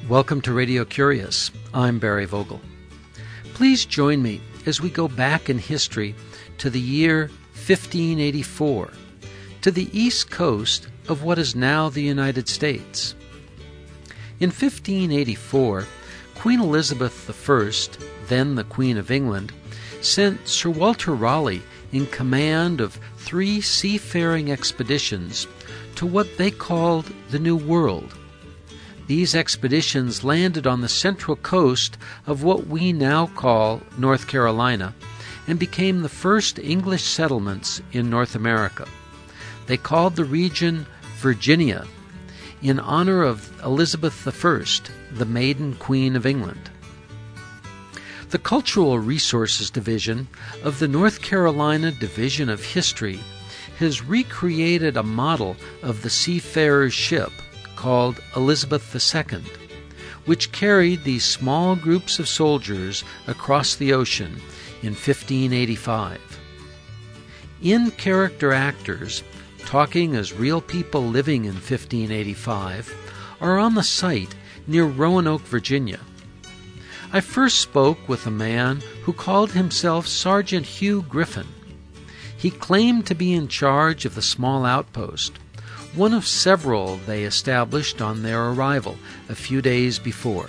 Welcome to Radio Curious. I'm Barry Vogel. Please join me as we go back in history to the year 1584, to the east coast of what is now the United States. In 1584, Queen Elizabeth I, then the Queen of England, sent Sir Walter Raleigh in command of 3 seafaring expeditions to what they called the New World. These expeditions landed on the central coast of what we now call North Carolina and became the first English settlements in North America. They called the region Virginia in honor of Elizabeth I, the maiden Queen of England. The Cultural Resources Division of the North Carolina Division of History has recreated a model of the seafarer's ship called Elizabeth II, which carried these small groups of soldiers across the ocean in 1585. In-character actors, talking as real people living in 1585, are on the site near Roanoke, Virginia. I first spoke with a man who called himself Sergeant Hugh Griffin. He claimed to be in charge of the small outpost, one of several they established on their arrival a few days before.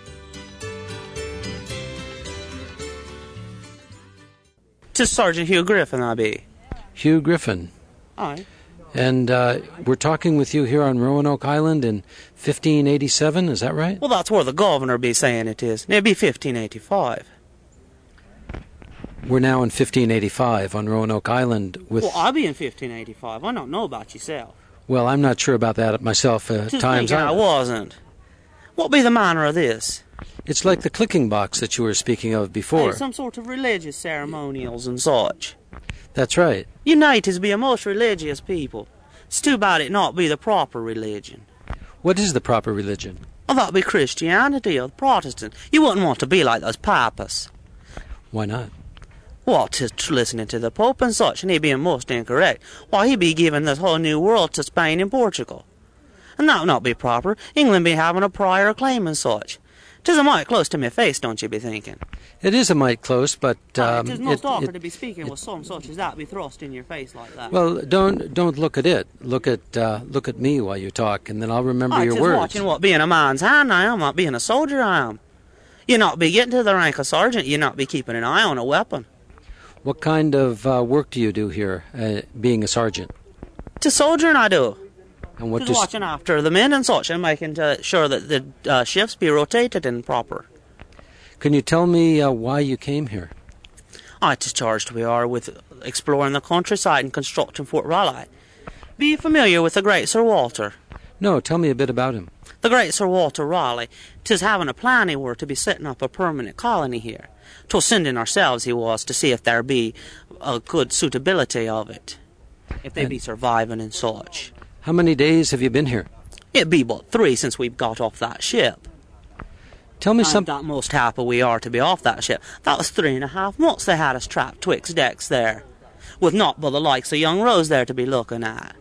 "'Tis Sergeant Hugh Griffin, I be." Hugh Griffin. Aye. And we're talking with you here on Roanoke Island in 1587, is that right? Well, that's where the governor be saying it is. It be 1585. We're now in 1585 on Roanoke Island with... Well, I be in 1585. I don't know about yourself. Well, I'm not sure about that myself at times. I wasn't. What be the manner of this? It's like the clicking box that you were speaking of before. Hey, some sort of religious ceremonials and such. That's right. You natives be a most religious people. It's too bad it not be the proper religion. What is the proper religion? Well, that be Christianity or the Protestant. You wouldn't want to be like those papas. Why not? Well, 'tis listening to the Pope and such, and he being most incorrect. Why, he be giving this whole new world to Spain and Portugal. And that would not be proper. England be having a prior claim and such. 'Tis a mite close to me face, don't you be thinking? It is a mite close, but... 'tis most awkward to be speaking with some such as that be thrust in your face like that. Well, don't look at it. Look at me while you talk, and then I'll remember your words. Watching what being a man's hand I am, not being a soldier I am. You not be getting to the rank of sergeant, you not be keeping an eye on a weapon. What kind of work do you do here, being a sergeant? 'Tis soldiering I do. And what Just watching after the men and such, and making sure that the shifts be rotated and proper. Can you tell me why you came here? I charged we are with exploring the countryside and constructing Fort Raleigh. Be you familiar with the great Sir Walter? No, tell me a bit about him. The great Sir Walter Raleigh, 'tis having a plan he were to be setting up a permanent colony here. 'Twas sending ourselves he was to see if there be a good suitability of it, if they be surviving and such. How many days have you been here? It be but 3 since we've got off that ship. Tell me something. That most happy we are to be off that ship. That was 3.5 months they had us trapped twixt decks there, with naught but the likes of young Rose there to be looking at.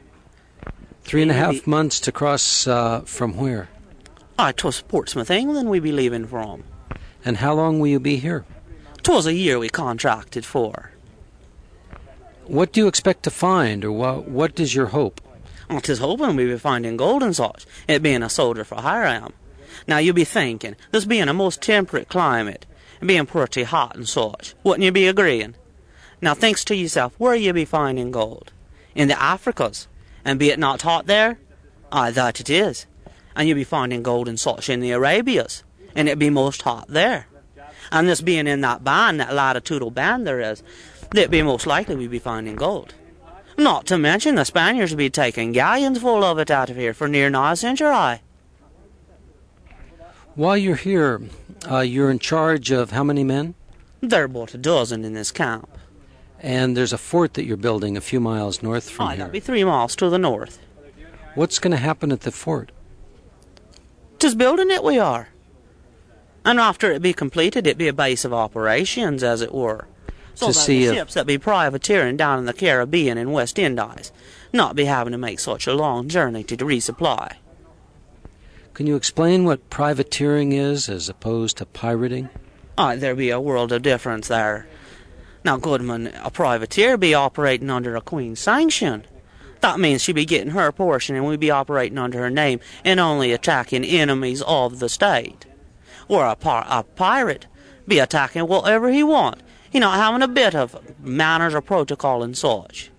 3.5 months to cross from where? 'Twas Portsmouth, England we be leaving from. And how long will you be here? 'Twas a year we contracted for. What do you expect to find, or what is your hope? 'Tis hoping we be finding gold and such, it being a soldier for hire I am. Now you be thinking, this being a most temperate climate, and being pretty hot and such, wouldn't you be agreeing? Now thinks to yourself, where you be finding gold? In the Africas, and be it not hot there? Aye, that it is. And you be finding gold and such in the Arabias, and it be most hot there. And this being in that band, that latitudinal band there is, it be most likely we be finding gold. Not to mention the Spaniards be taking galleons full of it out of here for near nigh a century. While you're here, you're in charge of how many men? There are but a dozen in this camp. And there's a fort that you're building a few miles north from here. That'd be 3 miles to the north. What's going to happen at the fort? 'Tis building it we are. And after it be completed, it be a base of operations, as it were. So that the ships that be privateering down in the Caribbean and West Indies not be having to make such a long journey to resupply. Can you explain what privateering is as opposed to pirating? There be a world of difference there. Now, Goodman, a privateer be operating under a Queen's sanction. That means she be getting her portion and we be operating under her name and only attacking enemies of the state. Or a pirate be attacking whatever he want. He not having a bit of manners or protocol and such.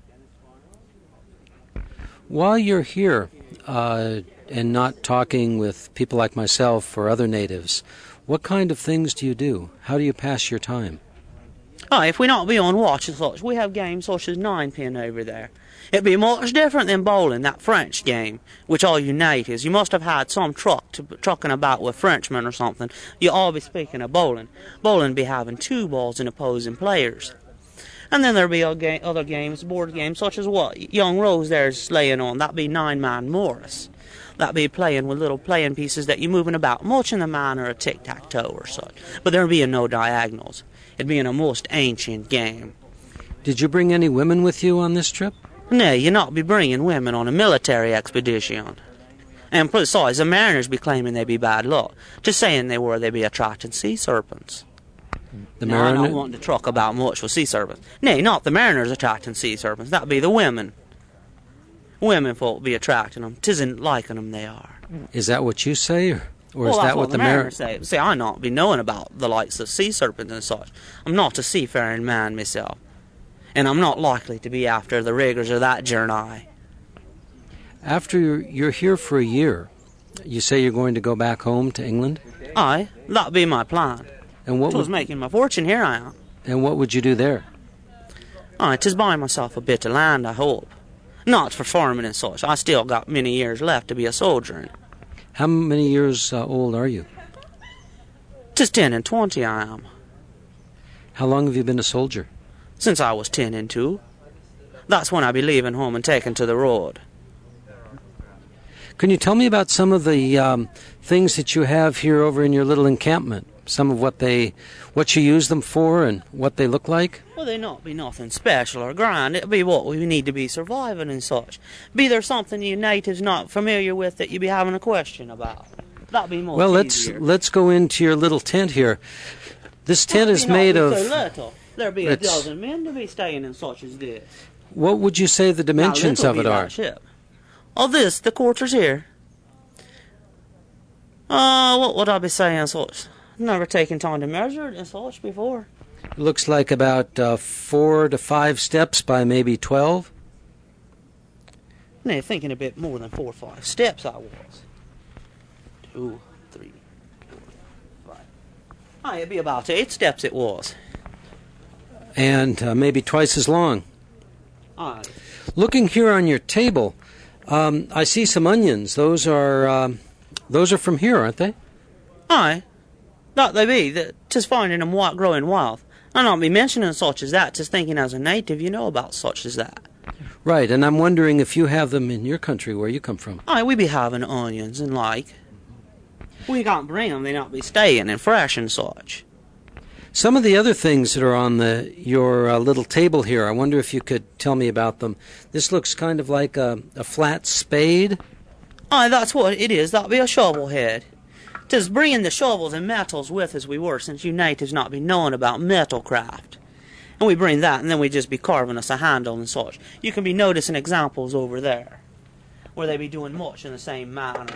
While you're here and not talking with people like myself or other natives, what kind of things do you do? How do you pass your time? If we not be on watch and such, we have games such as ninepin over there. It be much different than bowling, that French game, which all you natives, you must have had some trucking about with Frenchmen or something. You all be speaking of bowling. Bowling be having 2 balls and opposing players. And then there be other games, board games, such as what young Rose there's laying on. That be 9-man Morris. That be playing with little playing pieces that you moving about, much in the manner of tic-tac-toe or such. But there being no diagonals. It being a most ancient game. Did you bring any women with you on this trip? Nay, you not be bringing women on a military expedition. And besides, the mariners be claiming they be bad luck. Just saying they be attracting sea serpents. The Now, I don't want to talk about much with sea serpents. Nay, not the mariners attracting sea serpents. That be the women. Women folk be attracting them. 'Tisn't liking them they are. Is that what you say, or is Well, that what the mariners say? See, I not be knowing about the likes of sea serpents and such. I'm not a seafaring man myself. And I'm not likely to be after the rigours of that journey. After you're here for a year, you say you're going to go back home to England? Aye, that be my plan. And what 'Twas making my fortune, here I am. And what would you do there? 'Tis buying myself a bit of land, I hope. Not for farming and such. I still got many years left to be a soldier in. How many years old are you? 'Tis 10 and 20 I am. How long have you been a soldier? Since I was 10 and 2. That's when I be leaving home and taking to the road. Can you tell me about some of the things that you have here over in your little encampment? Some of what you use them for and what they look like? Well, they not be nothing special or grand. It be what we need to be surviving and such. Be there something you natives not familiar with that you be having a question about? That'd be more Well, easier. let's go into your little tent here. This tent is made of... So little. There be a dozen men to be staying in such as this. What would you say the dimensions of it are? Ship. Oh, the quarters here. What would I be saying such? Never taken time to measure it and such before. It looks like about 4 to 5 steps by maybe 12. Now, thinking a bit more than 4 or 5 steps I was. 2, 3, 4, 5. It'd be about 8 steps it was. And maybe twice as long. Aye. Looking here on your table, I see some onions. Those are from here, aren't they? Aye. That they be. 'Tis finding them growing wild. I not be mentioning such as that. 'Tis thinking as a native you know about such as that. Right, and I'm wondering if you have them in your country where you come from. Aye, we be having onions and like. We can't bring them. They not be staying and fresh and such. Some of the other things that are on your little table here, I wonder if you could tell me about them. This looks kind of like a flat spade. Aye, that's what it is. That be a shovel head. 'Tis bringing the shovels and metals with as we were, since you natives not be knowing about metal craft. And we bring that, and then we just be carving us a handle and such. You can be noticing examples over there, where they be doing much in the same manner.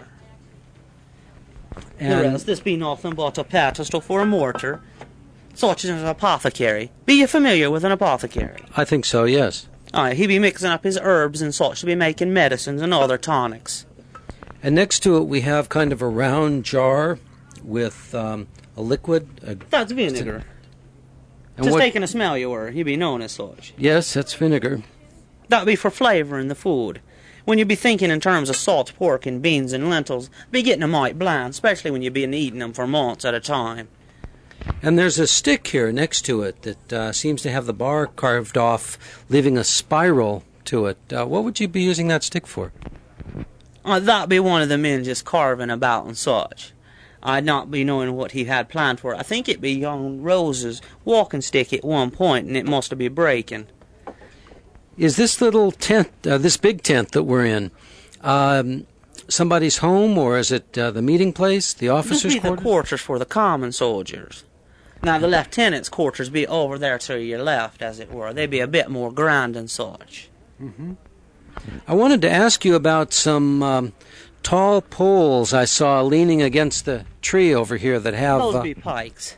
The rest, this be nothing but a pedestal for a mortar, such as an apothecary. Be you familiar with an apothecary? I think so, yes. Aye, he be mixing up his herbs and such to be making medicines and other tonics. And next to it we have kind of a round jar with a liquid. That's vinegar. Just taking a smell you were, he be known as such. Yes, that's vinegar. That be for flavouring the food. When you be thinking in terms of salt pork and beans and lentils, be getting a mite bland, especially when you been eating them for months at a time. And there's a stick here next to it that seems to have the bar carved off, leaving a spiral to it. What would you be using that stick for? That be one of the men just carving about and such. I'd not be knowing what he had planned for it. I think it be young Rose's walking stick at one point, and it must have been breaking. Is this little tent, this big tent that we're in, somebody's home, or is it the meeting place, the officers' This be the quarters? quarters for the common soldiers. Now, the lieutenant's quarters be over there to your left, as it were. They be a bit more grand and such. I wanted to ask you about some tall poles I saw leaning against the tree over here that have... Those be pikes.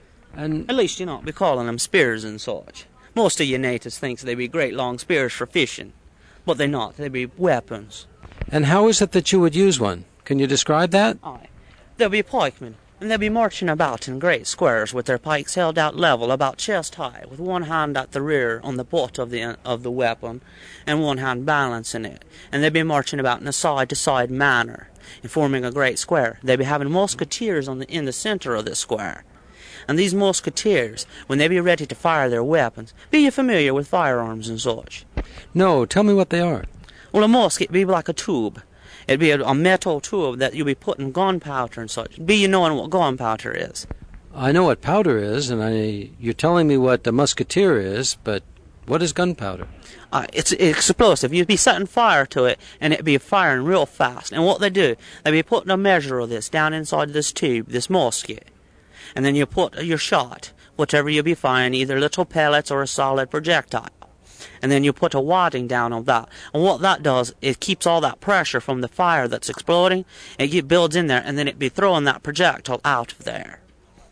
and At least you not be calling them spears and such. Most of you natives thinks they be great long spears for fishing. But they not. They be weapons. And how is it that you would use one? Can you describe that? Aye. They'll be pikemen, and they'll be marching about in great squares with their pikes held out level about chest high, with one hand at the rear on the butt of the weapon, and one hand balancing it. And they'll be marching about in a side-to-side manner, and forming a great square. They'll be having musketeers in the center of this square. And these musketeers, when they be ready to fire their weapons, be you familiar with firearms and such? No, tell me what they are. Well, a musket be like a tube. It'd be a metal tube that you'll be putting gunpowder and such. Be you knowing what gunpowder is? I know what powder is, and you're telling me what a musketeer is, but what is gunpowder? It's explosive. You'd be setting fire to it, and it'd be firing real fast. And what they do, they be putting a measure of this down inside this tube, this musket. And then you put your shot, whatever you be firing, either little pellets or a solid projectile. And then you put a wadding down on that. And what that does, it keeps all that pressure from the fire that's exploding. It builds in there, and then it'd be throwing that projectile out of there.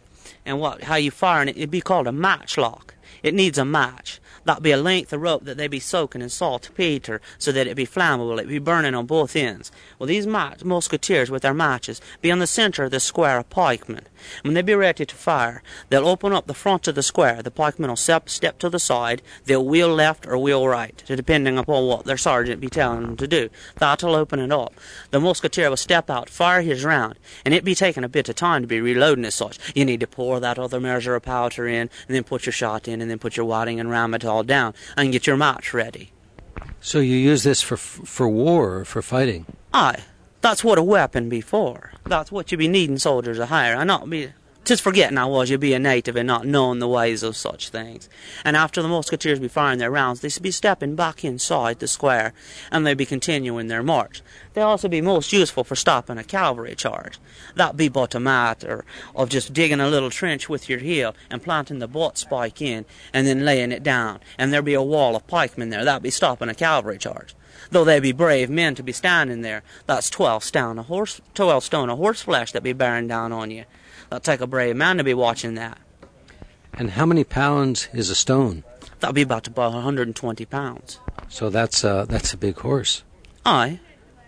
And how you firing it'd be called a matchlock. It needs a match. That'd be a length of rope that they'd be soaking in saltpeter so that it'd be flammable. It'd be burning on both ends. Well, these musketeers with their matches be in the center of this square of pikemen. When they be ready to fire, they'll open up the front of the square. The pikemen will step to the side. They'll wheel left or wheel right, depending upon what their sergeant be telling them to do. That'll open it up. The musketeer will step out, fire his round, and it be taking a bit of time to be reloading as such. You need to pour that other measure of powder in, and then put your shot in, and then put your wadding and ram it all down, and get your match ready. So you use this for war or for fighting? Aye. That's what a weapon be for. That's what you be needing soldiers to hire. I not be just forgetting you be a native and not knowing the ways of such things. And after the musketeers be firing their rounds, they be stepping back inside the square, and they be continuing their march. They also be most useful for stopping a cavalry charge. That be but a matter of just digging a little trench with your heel and planting the butt spike in, and then laying it down, and there be a wall of pikemen there. That be stopping a cavalry charge. Though they be brave men to be standing there, that's 12 stone of horse flesh that be bearing down on you. That'll take a brave man to be watching that. And how many pounds is a stone? That'll be about 120 pounds. So that's a big horse. Aye.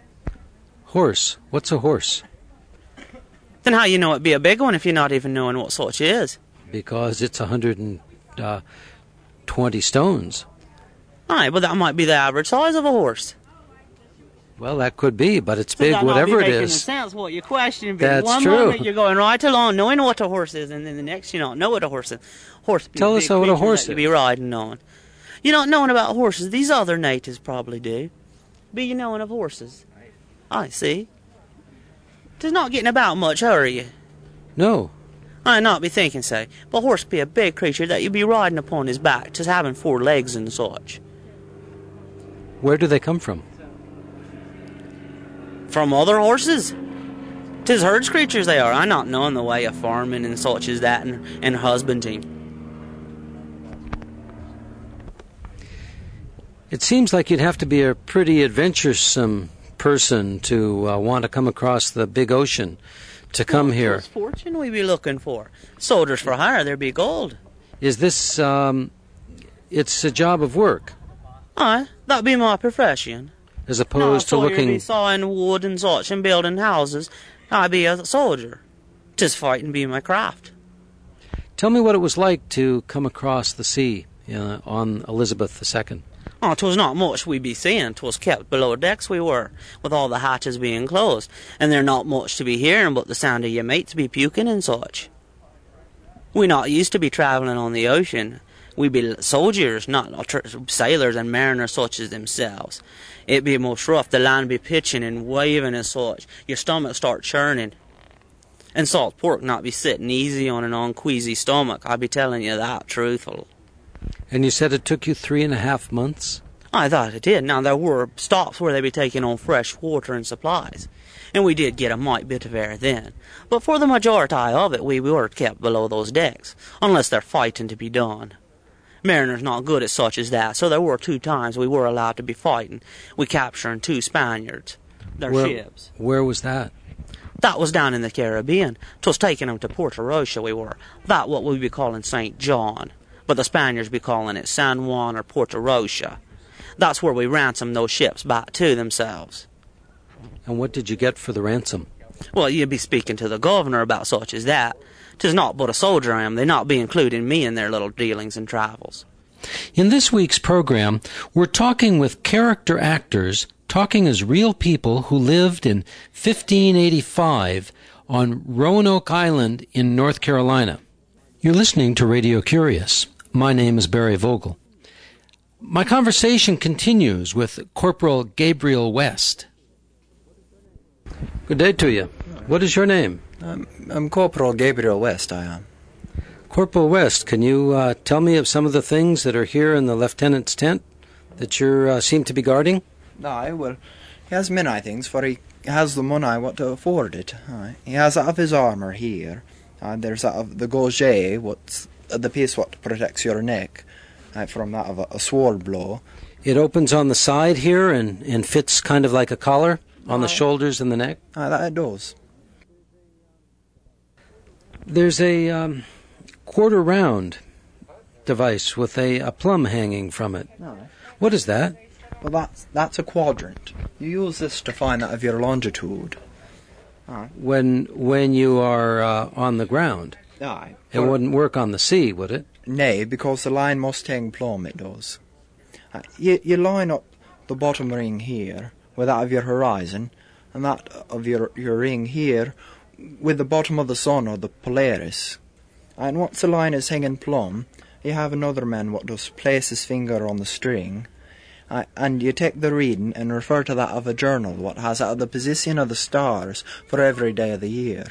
Horse? What's a horse? Then how you know it be a big one if you're not even knowing what sort it is? Because it's 120 stones. Aye, but that might be the average size of a horse. Well, that could be, but it's big, whatever it is. That sense what your question be. That's One true. moment you're going right along knowing what a horse is, and then the next you don't know what a horse is. Horse be Tell a us big what a creature horse that you is. be riding on. You're not knowing about horses. These other natives probably do. Be you knowing of horses? I see. 'Tis not getting about much, are you? No. I not be thinking so. But horse be a big creature that you be riding upon his back, just having 4 legs and such. Where do they come from? From other horses? 'Tis herds creatures they are. I not knowing the way of farming and such as that, and husbanding. It seems like you'd have to be a pretty adventuresome person to want to come across the big ocean to come here. It's fortune we be looking for. Soldiers for hire, there be gold. Is this, it's a job of work, Aye, that be my profession. as opposed to You be looking... sawing wood and such and building houses. I be a soldier. 'Tis fighting be my craft. Tell me what it was like to come across the sea on Elizabeth II. Oh, 'twas not much we be seeing. 'Twas kept below decks we were, with all the hatches being closed, and there not much to be hearing but the sound of your mates be puking and such. We not used to be travelling on the ocean. We be soldiers, not sailors and mariners such as themselves. It be most rough. The land be pitching and waving and such. Your stomach start churning. And salt pork not be sitting easy on an unqueasy stomach. I be telling you that truthful. And you said it took you 3.5 months? I thought it did. Now, there were stops where they be taking on fresh water and supplies, and we did get a mite bit of air then. But for the majority of it, we were kept below those decks, unless they're fighting to be done. Mariners not good at such as that, so there were 2 times we were allowed to be fighting. We capturing 2 Spaniards, their ships. Where was that? That was down in the Caribbean. 'Twas taking them to Puerto Rosa we were. That what we be calling St. John, but the Spaniards be calling it San Juan or Puerto Rosa. That's where we ransomed those ships back to themselves. And what did you get for the ransom? Well, you'd be speaking to the governor about such as that. 'Tis not but a soldier I am, they not be including me in their little dealings and travels. In this week's program, we're talking with character actors, talking as real people who lived in 1585 on Roanoke Island in North Carolina. You're listening to Radio Curious. My name is Barry Vogel. My conversation continues with Corporal Gabriel West. Good day to you. What is your name? I'm Corporal Gabriel West, I am. Corporal West, can you tell me of some of the things that are here in the lieutenant's tent that you seem to be guarding? Aye, well, he has many things, for he has the money what to afford it. Aye. He has that of his armour here. There's that of the gauget, what's the piece what protects your neck from that of a sword blow. It opens on the side here and fits kind of like a collar on the shoulders and the neck? Aye, that it does. There's a quarter round device with a plum hanging from it. Aye. What is that? Well, that's a quadrant. You use this to find out of your longitude. Aye. When you are on the ground? Aye. It wouldn't work on the sea, would it? Nay, because the line must hang plumb, it does. You line up the bottom ring here with that of your horizon, and that of your ring here with the bottom of the sun or the Polaris. And once the line is hanging plumb, you have another man what does place his finger on the string, and you take the reading and refer to that of a journal what has out the position of the stars for every day of the year.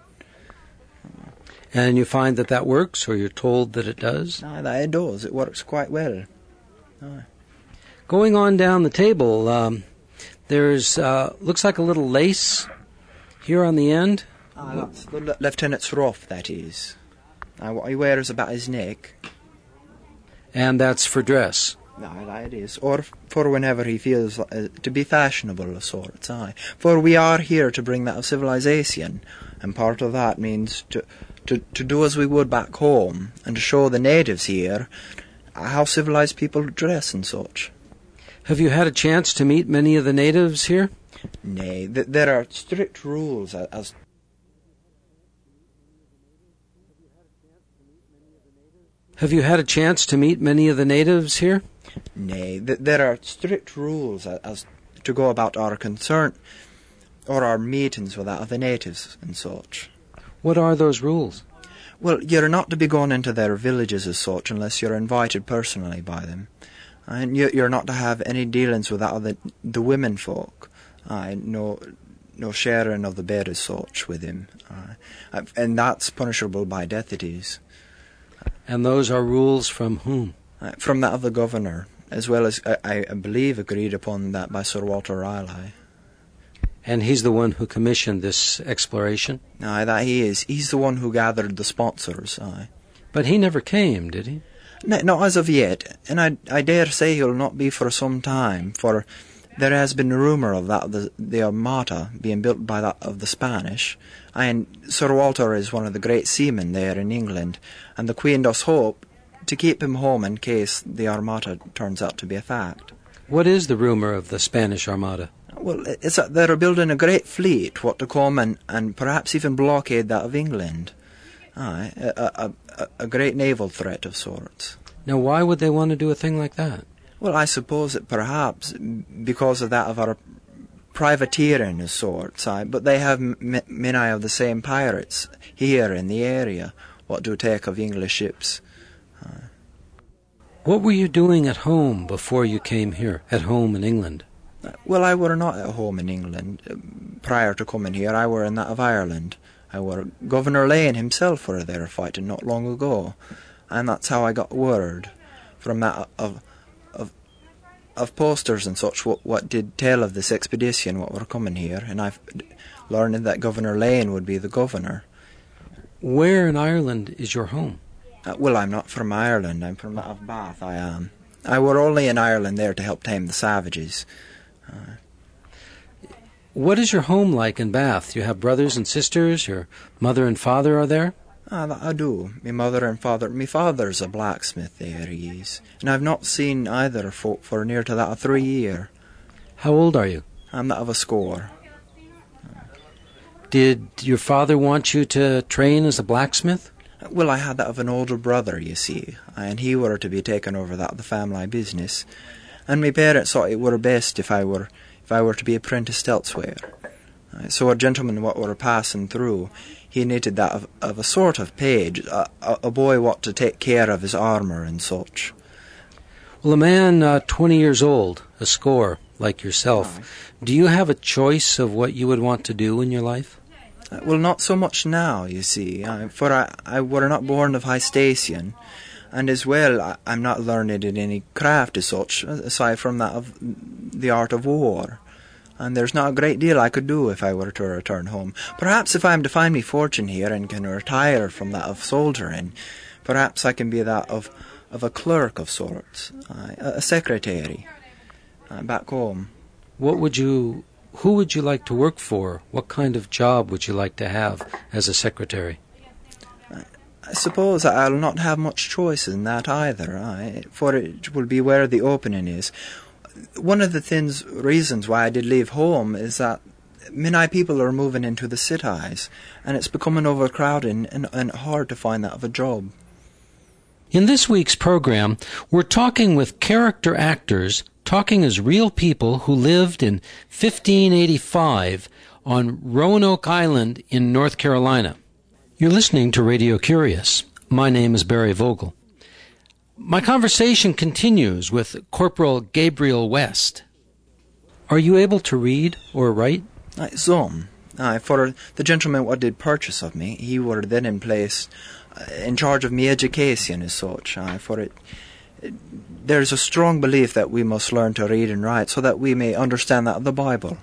And you find that works, or you're told that it does? Aye, that it does. It works quite well. Aye. Going on down the table, there's looks like a little lace here on the end. That's the lieutenant's ruff, that is. What he wears about his neck. And that's for dress. Aye, that it is. Or for whenever he feels to be fashionable of sorts, aye. For we are here to bring that of civilization, and part of that means to do as we would back home, and to show the natives here how civilized people dress and such. Have you had a chance to meet many of the natives here? Nay, there are strict rules as... Have you had a chance to meet many of the natives here? Nay, there are strict rules as to go about our concern, or our meetings with that of the natives and such. What are those rules? Well, you're not to be going into their villages as such unless you're invited personally by them. And you're not to have any dealings with that of the women folk. No sharing of the bed as such with him. And that's punishable by death it is. And those are rules from whom? From that of the governor, as well as, I believe, agreed upon that by Sir Walter Raleigh. And he's the one who commissioned this exploration? Aye, that he is. He's the one who gathered the sponsors, aye. But he never came, did he? Not as of yet, and I dare say he'll not be for some time, for there has been a rumour of that the Armada being built by that of the Spanish, and Sir Walter is one of the great seamen there in England, and the Queen does hope to keep him home in case the Armada turns out to be a fact. What is the rumour of the Spanish Armada? Well, it's that they're building a great fleet, what to come and perhaps even blockade that of England. Aye, a great naval threat of sorts. Now, why would they want to do a thing like that? Well, I suppose that perhaps because of that of our privateering of sorts, but they have many of the same pirates here in the area, what do take of English ships. What were you doing at home before you came here, at home in England? Well, I were not at home in England. Prior to coming here, I were in that of Ireland. I were Governor Lane himself were there fighting not long ago, and that's how I got word from that of of posters and such what did tell of this expedition, what were coming here, and I've learned that Governor Lane would be the governor. Where in Ireland is your home? Well, I'm not from Ireland. I'm from out of Bath, I am. I were only in Ireland there to help tame the savages. What is your home like in Bath? You have brothers and sisters? Your mother and father are there? I do. My mother and father. My father's a blacksmith there, he is. And I've not seen either folk for near to that of 3 year. How old are you? I'm that of a score. Did your father want you to train as a blacksmith? Well, I had that of an older brother, you see, and he were to be taken over that of the family business. And my parents thought it were best if I were to be apprenticed elsewhere. So a gentleman what were passing through, he needed that of a sort of page, a boy what to take care of his armour and such. Well, a man 20 years old, a score, like yourself, do you have a choice of what you would want to do in your life? Well, not so much now, you see, for I were not born of high station, and as well I'm not learned in any craft as such, aside from that of the art of war. And there's not a great deal I could do if I were to return home. Perhaps if I am to find me fortune here and can retire from that of soldiering, perhaps I can be that of a clerk of sorts, a secretary, back home. Who would you like to work for? What kind of job would you like to have as a secretary? I suppose I'll not have much choice in that either, for it will be where the opening is. One of the reasons why I did leave home is that many people are moving into the cities, and it's becoming overcrowded and hard to find that of a job. In this week's program, we're talking with character actors, talking as real people who lived in 1585 on Roanoke Island in North Carolina. You're listening to Radio Curious. My name is Barry Vogel. My conversation continues with Corporal Gabriel West. Are you able to read or write? Some. For the gentleman what did purchase of me, he were then in place in charge of me education as such. There's a strong belief that we must learn to read and write so that we may understand that of the Bible.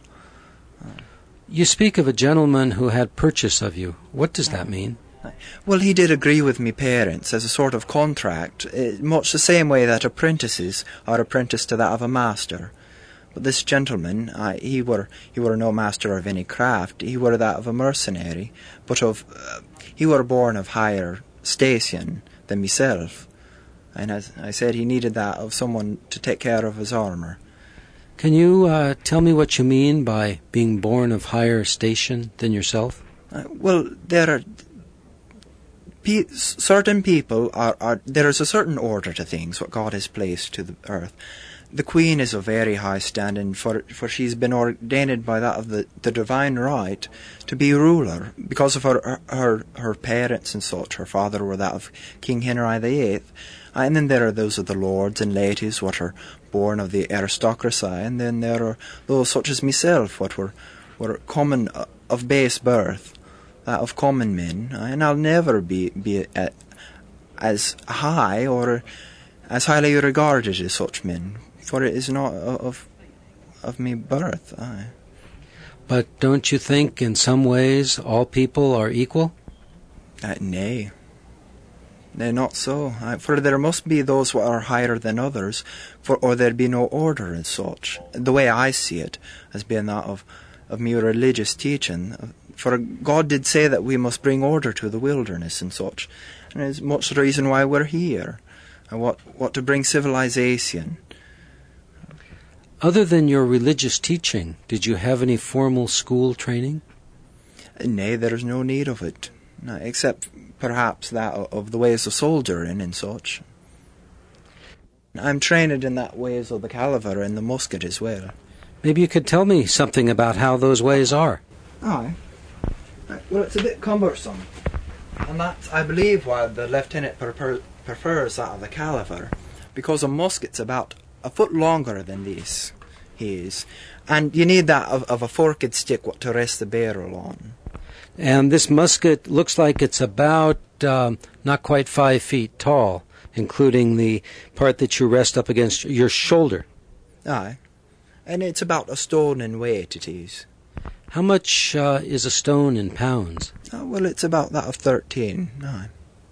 You speak of a gentleman who had purchase of you. What does that mean? Well, he did agree with me parents as a sort of contract, much the same way that apprentices are apprenticed to that of a master. But this gentleman, he were no master of any craft. He were that of a mercenary, but he were born of higher station than myself. And as I said, he needed that of someone to take care of his armour. Can you tell me what you mean by being born of higher station than yourself? Well, there are certain people there is a certain order to things what God has placed to the earth. The Queen is of very high standing, for she's been ordained by that of the divine right to be ruler because of her parents and such. Her father were that of King Henry VIII, and then there are those of the lords and ladies what are born of the aristocracy, and then there are those such as myself what were common of base birth, that of common men, and I'll never be as high or as highly regarded as such men, for it is not of me birth. But don't you think in some ways all people are equal? Nay. They're not so. For there must be those who are higher than others, or there'd be no order as such. The way I see it, as being that of me religious teaching. For God did say that we must bring order to the wilderness and such. And it's much the reason why we're here. And what to bring civilization. Other than your religious teaching, did you have any formal school training? Nay, there's no need of it. Except perhaps that of the ways of soldiering and such. I'm trained in that ways of the caliver and the musket as well. Maybe you could tell me something about how those ways are. Aye. Well, it's a bit cumbersome. And that's, I believe, why the lieutenant prefers that of the caliver, because a musket's about a foot longer than this. He is. And you need that of a forked stick to rest the barrel on. And this musket looks like it's about not quite 5 feet tall, including the part that you rest up against your shoulder. Aye. And it's about a stone in weight, it is. How much is a stone in pounds? Oh, well, it's about that of 13, aye.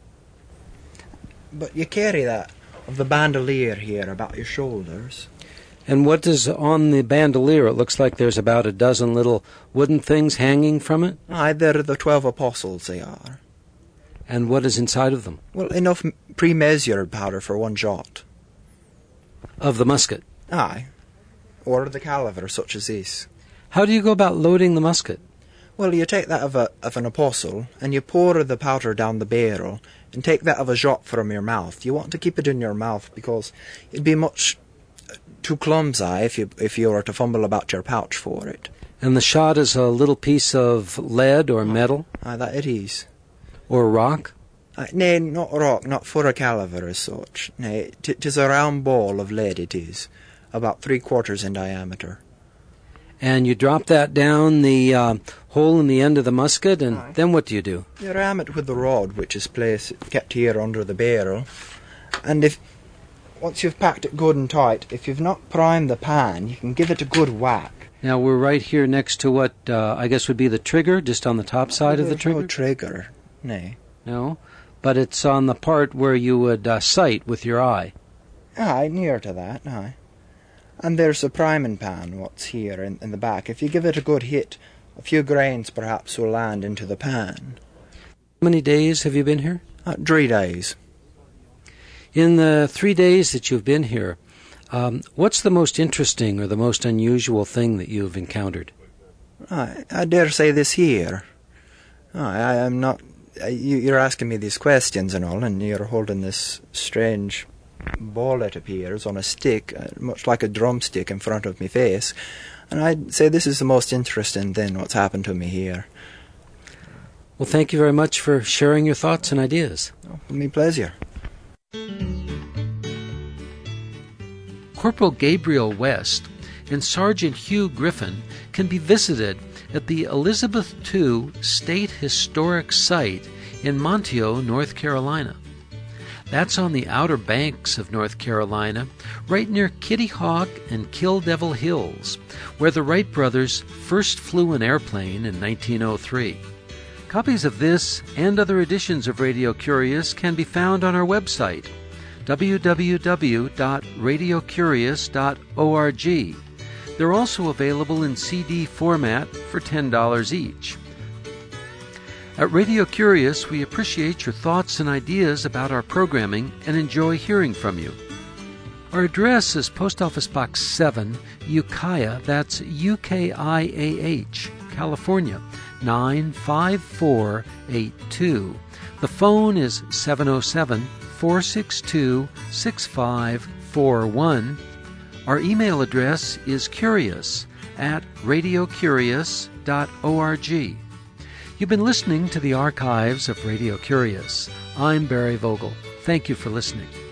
But you carry that of the bandolier here about your shoulders. And what is on the bandolier? It looks like there's about a dozen little wooden things hanging from it. Aye, they're the 12 apostles, they are. And what is inside of them? Well, enough pre-measured powder for one shot. Of the musket? Aye. Or the caliver, such as this. How do you go about loading the musket? Well, you take that of an apostle, and you pour the powder down the barrel, and take that of a shot from your mouth. You want to keep it in your mouth, because it'd be much too clumsy if you were to fumble about your pouch for it. And the shot is a little piece of lead or metal? Aye, that it is. Or rock? Nay, not rock, not for a caliver as such. Nay, 'tis a round ball of lead it is, about 3/4 in diameter. And you drop that down the hole in the end of the musket, and Aye. then what do you do? You ram it with the rod, which is kept here under the barrel, and once you've packed it good and tight, if you've not primed the pan, you can give it a good whack. Now we're right here next to what I guess would be the trigger, just on the top side of the trigger? No trigger, nay. No, but it's on the part where you would sight with your eye. Aye, near to that, aye. And there's a priming pan, what's here in the back. If you give it a good hit, a few grains perhaps will land into the pan. How many days have you been here? 3 days. In the 3 days that you've been here, what's the most interesting or the most unusual thing that you've encountered? I dare say this here. I am not... You're asking me these questions and all, and you're holding this strange ball, it appears, on a stick, much like a drumstick, in front of me face. And I'd say this is the most interesting thing what's happened to me here. Well, thank you very much for sharing your thoughts and ideas. Oh, me pleasure. Corporal Gabriel West and Sergeant Hugh Griffin can be visited at the Elizabeth II State Historic Site in Monticello, North Carolina. That's on the Outer Banks of North Carolina, right near Kitty Hawk and Kill Devil Hills, where the Wright brothers first flew an airplane in 1903. Copies of this and other editions of Radio Curious can be found on our website, www.radiocurious.org. They're also available in CD format for $10 each. At Radio Curious, we appreciate your thoughts and ideas about our programming and enjoy hearing from you. Our address is Post Office Box 7, Ukiah, that's UKIAH, California, 95482. The phone is 707-462-6541. Our email address is curious@radiocurious.org. You've been listening to the archives of Radio Curious. I'm Barry Vogel. Thank you for listening.